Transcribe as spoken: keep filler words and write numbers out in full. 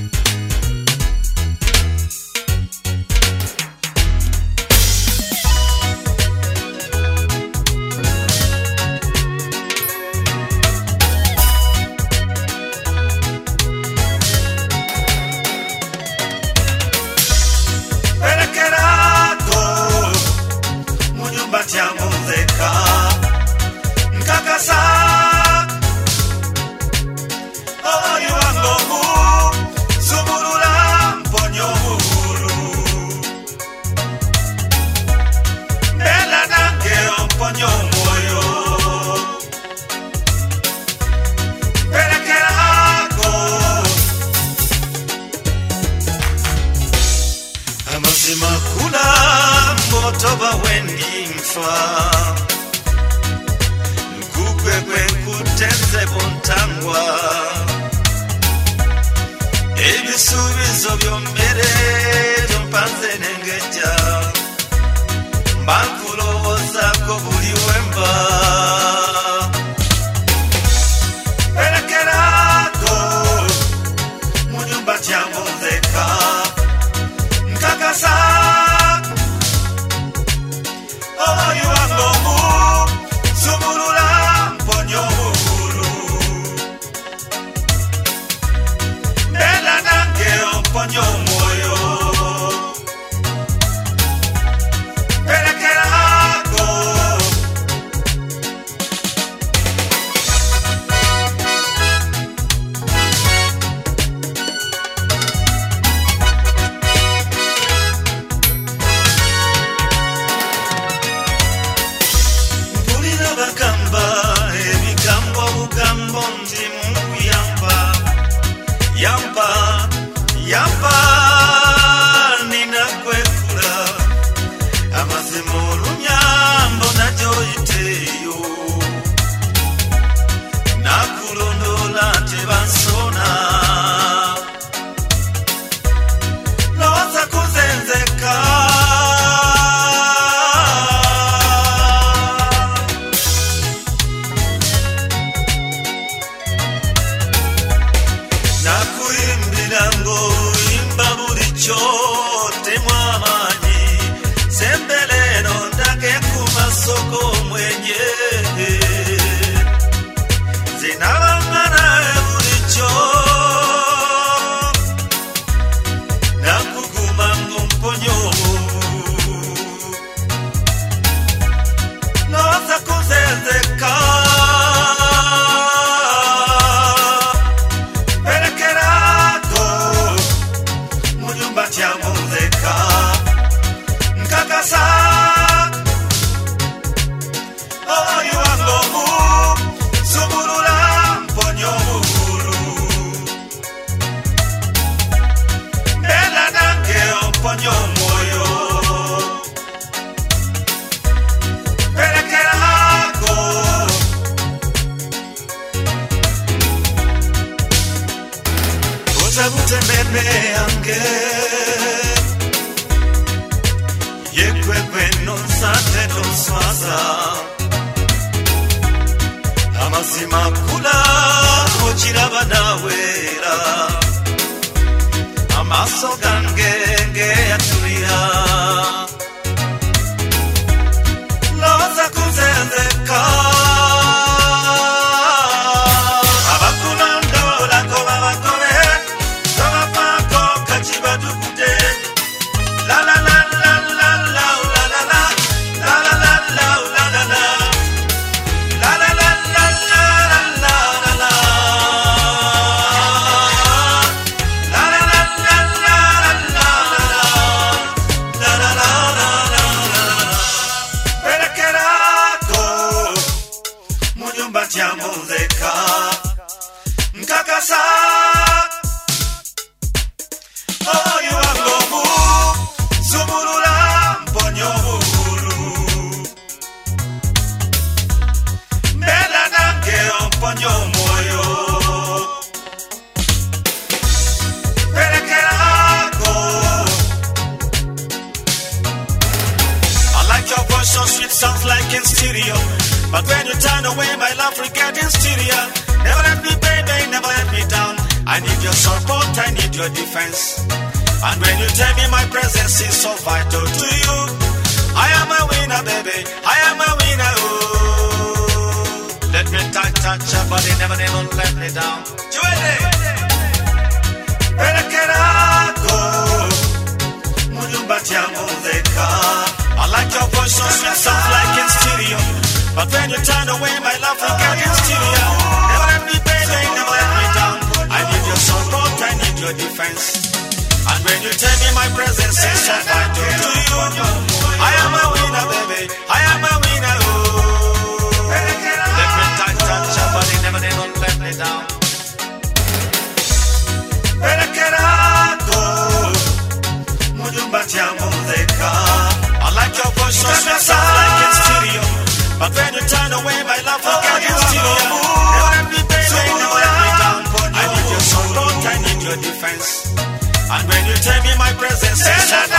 But when you turn away, my love, forget in stereo. Never let me, baby, never let me down. I I need your support, I need your defense. And when you tell me my presence is so vital to you, I am a winner, baby, I am a winner, oh. Let me touch, touch your body, never, never let me down. Joelle, Perekerago, Mudumbati Amuzeka. I like your voice, so sweet, sounds like in stereo. But when you turn away, my love will get in stereo. Never let me, baby, never let me down. I need your support, I need your defense. And when you tell me my presence is so vital to you, I am a winner, baby, I am a winner, oh. Let me touch, touch your body, never, never let me down. Perekerago, Mudumbati Amuzeka. I like your voice, so sweet, sounds like in stereo. But when you turn away, my love will get in stereo. Never let me, baby, never let me down. I need your support, I need your defense. And when you tell me my presence is so